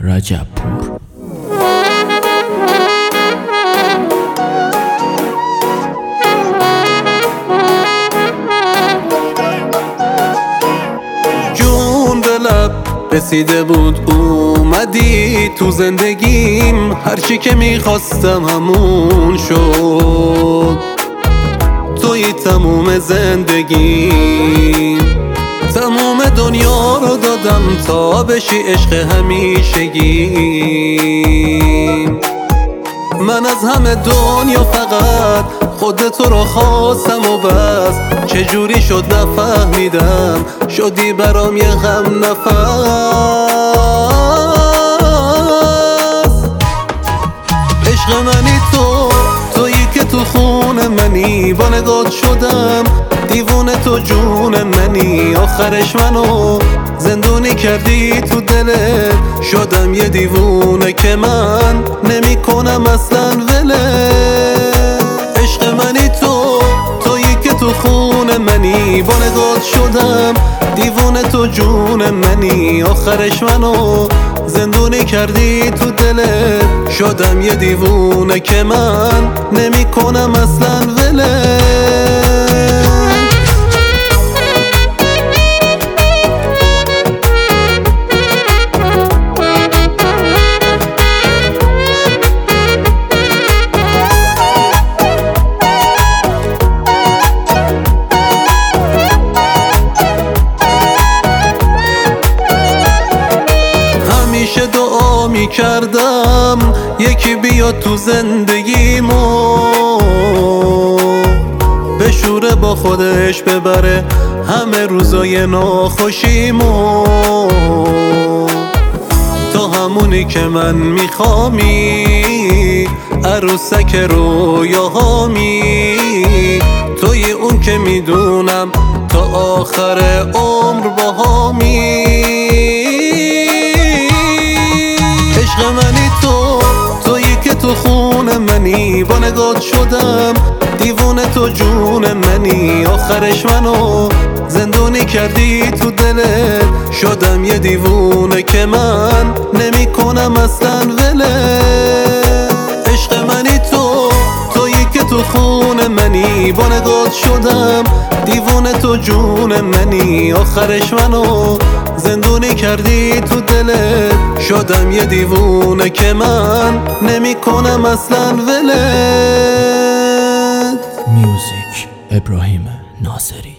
رجبپور. جون به لب رسیده بود اومدی تو زندگیم، هرچی که میخواستم همون شد. توی تموم زندگیم، تموم دنیا رو دادم تا بشی عشق همیشگیم. من از همه دنیا فقط خودت رو خواستم و بس، چجوری شد نفهمیدم، شدی برام یه غم نفس. عشق منی تویی که تو خون منی، با نگات شدم دیوونه، تو جون منی. آخرش منو زندونی کردی تو دلت، شدم یه دیوونه که من نمی کنم اصلا ولت. عشق منی تویی که تو خون منی، با نگات شدم دیوونه، تو جون منی. آخرش منو زندونی کردی تو دلت، شدم یه دیوونه که من نمی کنم اصلا ولت. همیشه دعا می کردم یکی بیاد تو زندگیمو، بشوره با خودش ببره همه روزای ناخوشیمو. تو همونی که من میخوامی، عروسک رویاهامی. توی اون که میدونم تا آخر عمر باهامی. عشق منی تویی که تو خون منی، با نگات شدم دیوونه، تو جون منی. آخرش منو زندونی کردی تو دلت، شدم یه دیوونه که من نمی کنم اصلا ولت. عشق منی تویی که تو خون منی، با نگات شدم دیوونه، تو جون منی. آخرش منو زندونی کردی تو دلت، شدم یه دیوونه که من نمی کنم اصلا ولت. میوزیک ابراهیم ناصری.